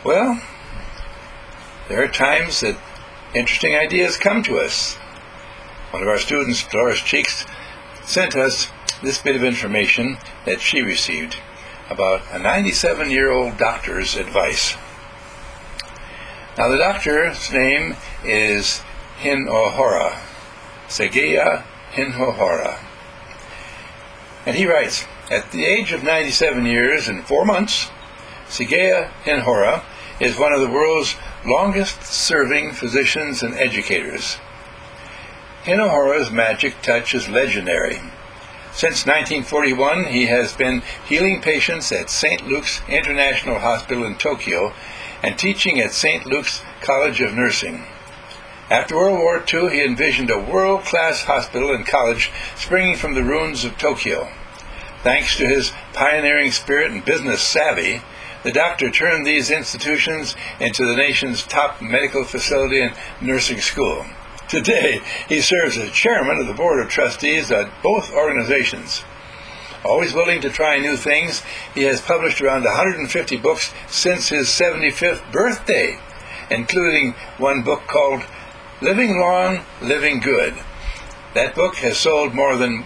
Well, there are times that interesting ideas come to us. One of our students, Doris Cheeks, sent us this bit of information that she received about a 97-year-old doctor's advice. Now, the doctor's name is Hinohora, Segeya Hinohora. And he writes, at the age of 97 years and 4 months, Segeya Hinohora is one of the world's longest-serving physicians and educators. Hinohora's magic touch is legendary. Since 1941, he has been healing patients at St. Luke's International Hospital in Tokyo and teaching at St. Luke's College of Nursing. After World War II, he envisioned a world-class hospital and college springing from the ruins of Tokyo. Thanks to his pioneering spirit and business savvy, the doctor turned these institutions into the nation's top medical facility and nursing school. Today, he serves as chairman of the board of trustees at both organizations. Always willing to try new things, he has published around 150 books since his 75th birthday, including one book called Living Long, Living Good. That book has sold more than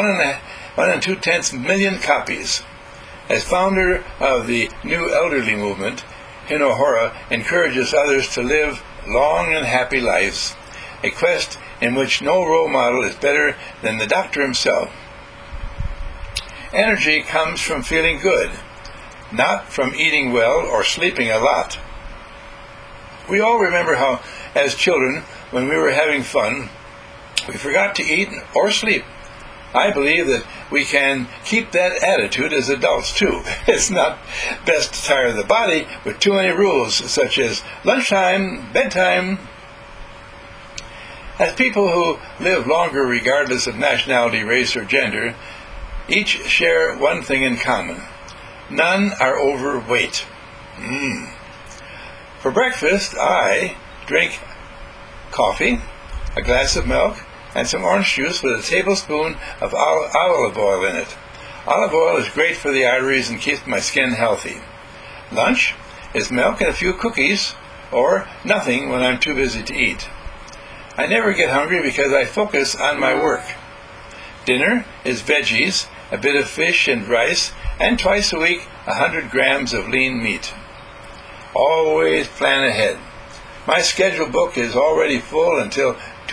1.2 million copies. As founder of the New Elderly Movement, Hinohora encourages others to live long and happy lives, a quest in which no role model is better than the doctor himself. Energy comes from feeling good, not from eating well or sleeping a lot. We all remember how, as children, when we were having fun, we forgot to eat or sleep. I believe that we can keep that attitude as adults too. It's not best to tire the body with too many rules, such as lunchtime, bedtime. As people who live longer regardless of nationality, race, or gender, each share one thing in common. None are overweight. For breakfast, I drink coffee, a glass of milk, and some orange juice with a tablespoon of olive oil in it. Olive oil is great for the arteries and keeps my skin healthy. Lunch is milk and a few cookies, or nothing when I'm too busy to eat. I never get hungry because I focus on my work. Dinner is veggies, a bit of fish and rice, and twice a week 100 grams of lean meat. Always plan ahead. My schedule book is already full until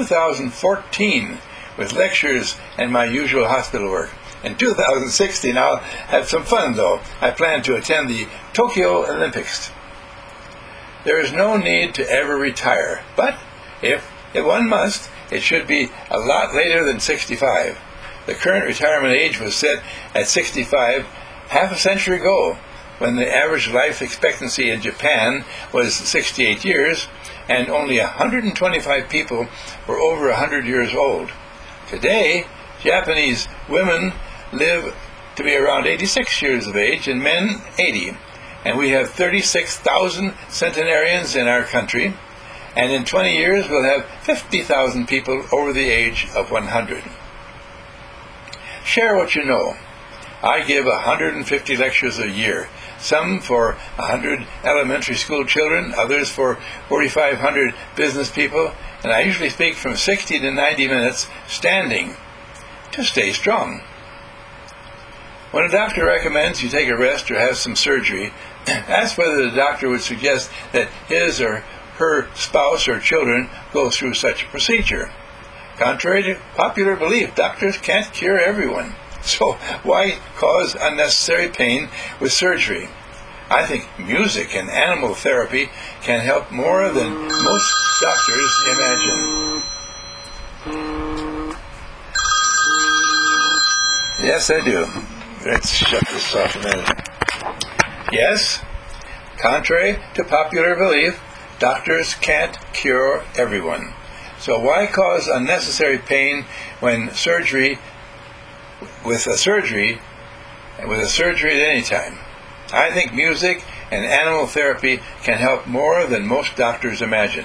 2014 with lectures and my usual hospital work. In 2016, I'll have some fun, though. I plan to attend the Tokyo Olympics. There is no need to ever retire, but if one must, it should be a lot later than 65. The current retirement age was set at 65 half a century ago, when the average life expectancy in Japan was 68 years, and only 125 people were over 100 years old. Today, Japanese women live to be around 86 years of age and men 80. And we have 36,000 centenarians in our country, and in 20 years we'll have 50,000 people over the age of 100. Share what you know. I give 150 lectures a year, some for 100 elementary school children, others for 4,500 business people, and I usually speak from 60 to 90 minutes standing to stay strong. When a doctor recommends you take a rest or have some surgery, ask whether the doctor would suggest that his or her spouse or children go through such a procedure. Contrary to popular belief, doctors can't cure everyone. So why cause unnecessary pain with surgery? I think music and animal therapy can help more than most doctors imagine. Yes, I do. Let's shut this off a minute. Yes, contrary to popular belief, doctors can't cure everyone. So why cause unnecessary pain with a surgery at any time? I think music and animal therapy can help more than most doctors imagine.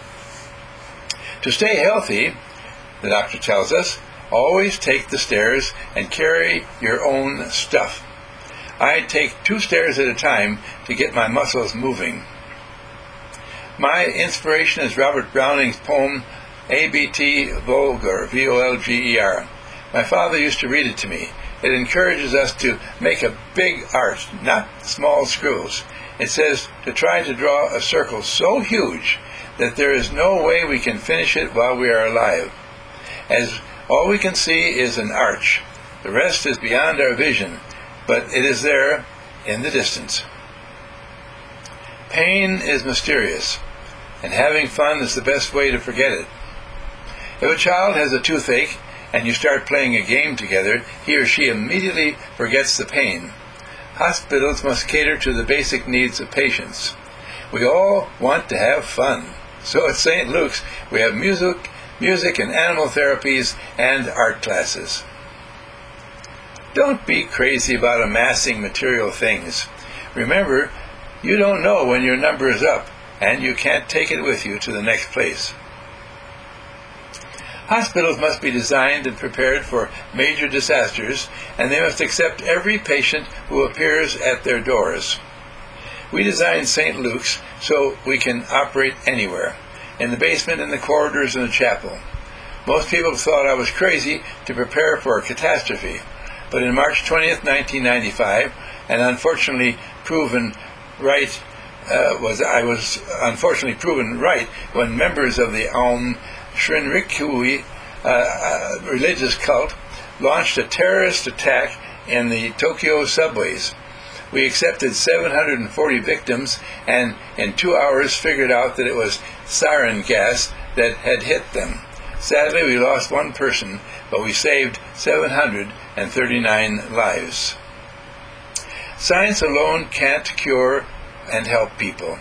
To stay healthy, the doctor tells us, always take the stairs and carry your own stuff. I take 2 stairs at a time to get my muscles moving. My inspiration is Robert Browning's poem, A.B.T. Vulgar, V-O-L-G-E-R. My father used to read it to me. It encourages us to make a big arch, not small scribbles. It says to try to draw a circle so huge that there is no way we can finish it while we are alive, as all we can see is an arch. The rest is beyond our vision, but it is there in the distance. Pain is mysterious, and having fun is the best way to forget it. If a child has a toothache and you start playing a game together, he or she immediately forgets the pain. Hospitals must cater to the basic needs of patients. We all want to have fun. So at St. Luke's, we have music and animal therapies and art classes. Don't be crazy about amassing material things. Remember, you don't know when your number is up, and you can't take it with you to the next place. Hospitals must be designed and prepared for major disasters, and they must accept every patient who appears at their doors. We designed St. Luke's so we can operate anywhere, in the basement, in the corridors, in the chapel. Most people thought I was crazy to prepare for a catastrophe, but in March 20th, 1995, and unfortunately proven right, I was unfortunately proven right when members of the Aum Shinrikyo religious cult launched a terrorist attack in the Tokyo subways. We accepted 740 victims and in 2 hours figured out that it was sarin gas that had hit them. Sadly, we lost 1 person, but we saved 739 lives. Science alone can't cure and help people.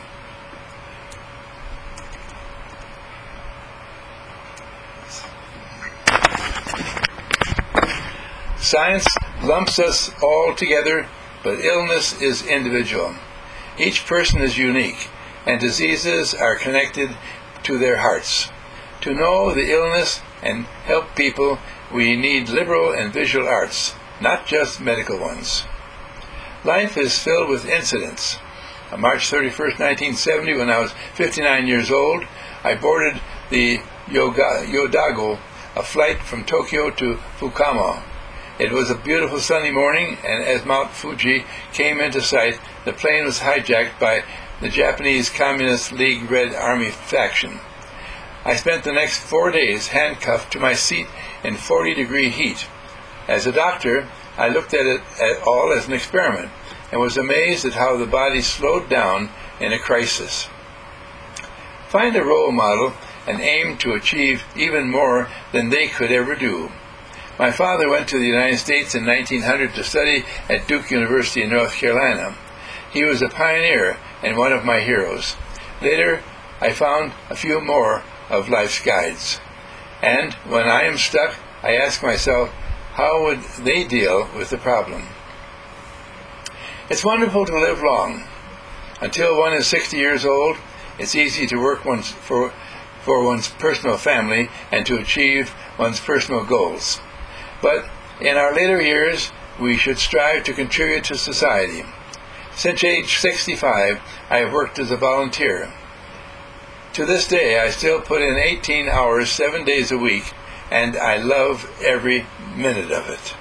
Science lumps us all together, but illness is individual. Each person is unique, and diseases are connected to their hearts. To know the illness and help people, we need liberal and visual arts, not just medical ones. Life is filled with incidents. On March 31st, 1970, when I was 59 years old, I boarded the Yodago, a flight from Tokyo to Fukuoka. It was a beautiful sunny morning, and as Mount Fuji came into sight, the plane was hijacked by the Japanese Communist League Red Army faction. I spent the next 4 days handcuffed to my seat in 40-degree heat. As a doctor, I looked at it all as an experiment and was amazed at how the body slowed down in a crisis. Find a role model and aim to achieve even more than they could ever do. My father went to the United States in 1900 to study at Duke University in North Carolina. He was a pioneer and one of my heroes. Later, I found a few more of life's guides. And when I am stuck, I ask myself, how would they deal with the problem? It's wonderful to live long. Until one is 60 years old, it's easy to work for one's personal family and to achieve one's personal goals. But in our later years, we should strive to contribute to society. Since age 65, I have worked as a volunteer. To this day, I still put in 18 hours 7 days a week, and I love every minute of it.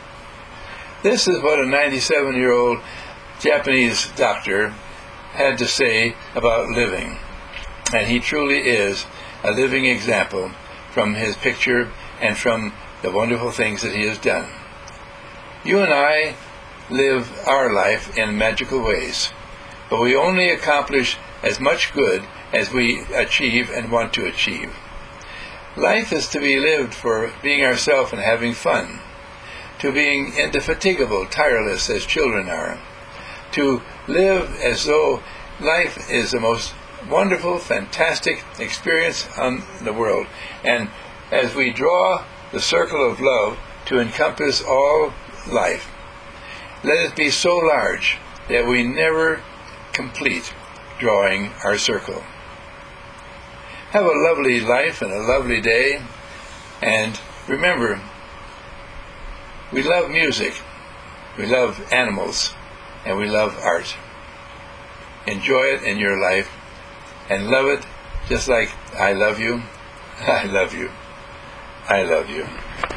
This is what a 97-year-old Japanese doctor had to say about living, and he truly is a living example from his picture and from the wonderful things that he has done. You and I live our life in magical ways, but we only accomplish as much good as we achieve and want to achieve. Life is to be lived for being ourselves and having fun, to being indefatigable, tireless as children are, to live as though life is the most wonderful, fantastic experience on the world, and as we draw the circle of love to encompass all life, let it be so large that we never complete drawing our circle. Have a lovely life and a lovely day, and remember, we love music, we love animals, and we love art. Enjoy it in your life and love it just like I love you. I love you. I love you.